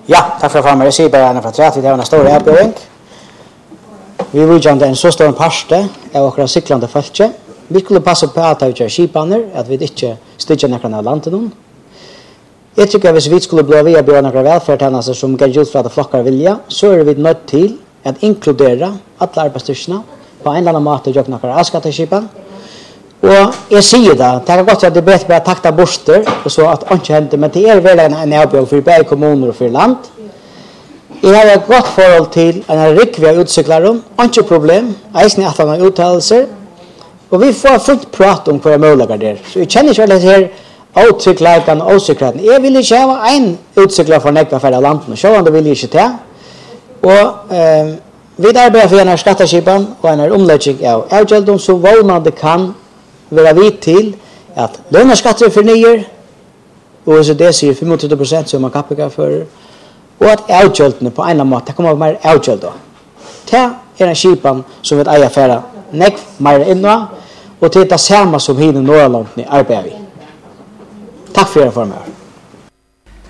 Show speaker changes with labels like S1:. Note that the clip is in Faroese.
S1: Ja, tack för farmar. Jag säger bara en för att vi har en stor erbjudning. Vi vill ju en så stor parste av våra cyklande fältje. Vi skulle passa på att ha skipaner, att vi inte stiger några av landet. Jag tycker att hvis vi skulle bli via björna några välfärdstjänster som kan just för att flockar vilja, så är vi nödt till att inkludera alla arbetsstyrkorna på en eller annan måte och göra några avskatteskipan. Och jag säger det kan gott att det är bättre att takta borster och så att inte händer, men det är väl en avbjörg för både kommuner och för land. Jag har ett gott förhåll till en rikviga utcyklarum, inte problem, eisen att han har uttalelser, och vi får fullt prat om vad möjliga där. Så jag känner inte det här utcyklaren och ocyklaren. Jag vill inte ha en utcyklare för nekva färre landet, så han vill inte ta. Och vi arbetar för en skatteskipan och en omläggning av avgälden så vånande kan vara vid till att löneskatter för nyer, och så det säger 35% som man kappar för, och att avgälden på en måte kommer mer avgäld då. Det är en skipan som vi äger färre nekv mer innan, och det är det samma som hinner Norrland arbetar vi. Tack för er för mig.